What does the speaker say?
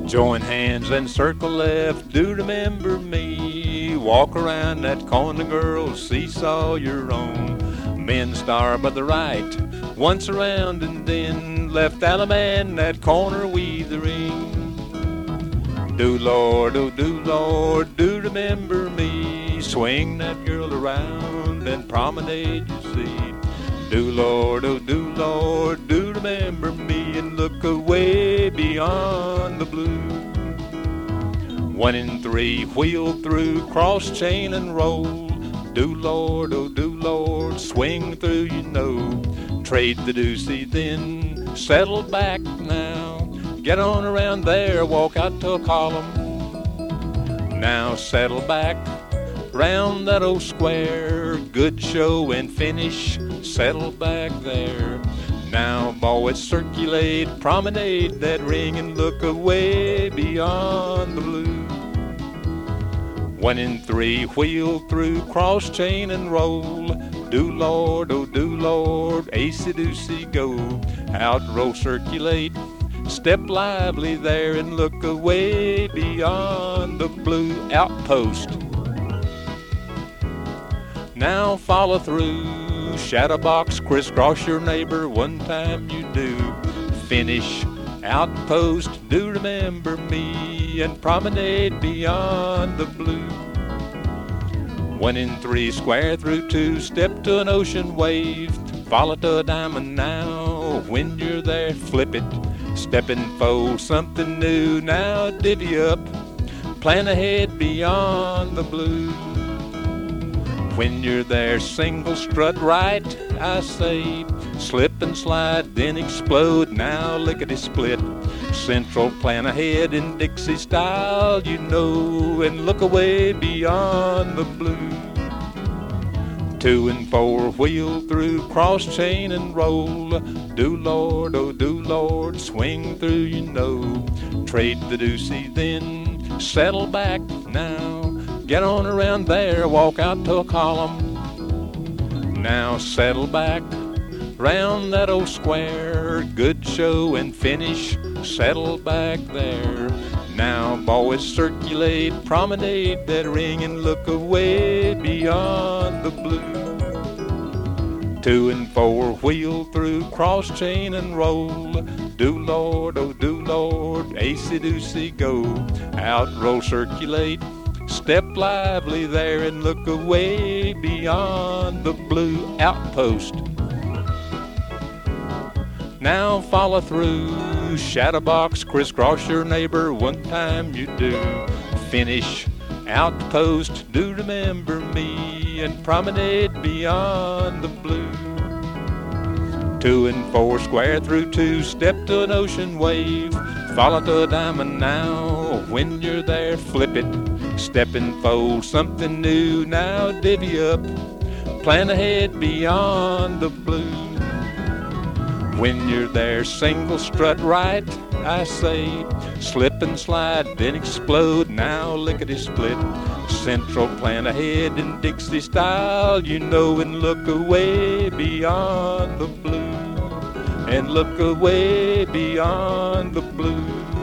Join hands and circle left, do remember me. Walk around that corner, girls, seesaw your own. Men star by the right, once around and then left Alaman, that corner withering. Do Lord, oh do Lord, do remember me. Swing that girl around and promenade you see. Do Lord, oh do Lord, do remember me, and look away beyond the blue. 1 in 3, wheel through, cross chain and roll. Do Lord, oh do Lord, swing through, you know. Trade the deucey then, settle back now. Get on around there, walk out to a column. Now settle back, round that old square. Good show and finish, settle back there. Now boys circulate, promenade that ring, and look away beyond the blue. 1 in 3, wheel through, cross chain and roll. Do Lord, oh do Lord, acey-deucey go. Out roll, circulate, step lively there, and look away beyond the blue. Outpost. Now follow through, shadow box, crisscross your neighbor, one time you do. Finish, outpost, do remember me, and promenade beyond the blue. 1 in 3, square through 2, step to an ocean wave. Follow to a diamond now, when you're there, flip it. Step and fold, something new, now divvy up. Plan ahead beyond the blue. When you're there, single strut right, I say. Slip and slide, then explode, now lickety-split. Central plan ahead in Dixie style, you know, and look away beyond the blue. 2 and 4, wheel through, cross chain and roll. Do Lord, oh do Lord, swing through, you know. Trade the deucey then, settle back now. Get on around there, walk out to a column. Now settle back, round that old square. Good show and finish, settle back there. Now boys circulate, promenade that ring, and look away beyond the blue. 2 and 4, wheel through, cross chain and roll. Do Lord, oh do Lord, acey-deucey go. Out roll, circulate, step lively there, and look away beyond the blue. Outpost. Now follow through, shadow box, crisscross your neighbor, one time you do. Finish, outpost, do remember me, and promenade beyond the blue. 2 and 4, square through 2, step to an ocean wave. Follow to a diamond now, when you're there, flip it. Step and fold, something new, now divvy up. Plan ahead beyond the blue. When you're there, single strut right, I say. Slip and slide, then explode, now lickety-split. Central plan ahead in Dixie style, you know, and look away beyond the blue. And look away beyond the blue.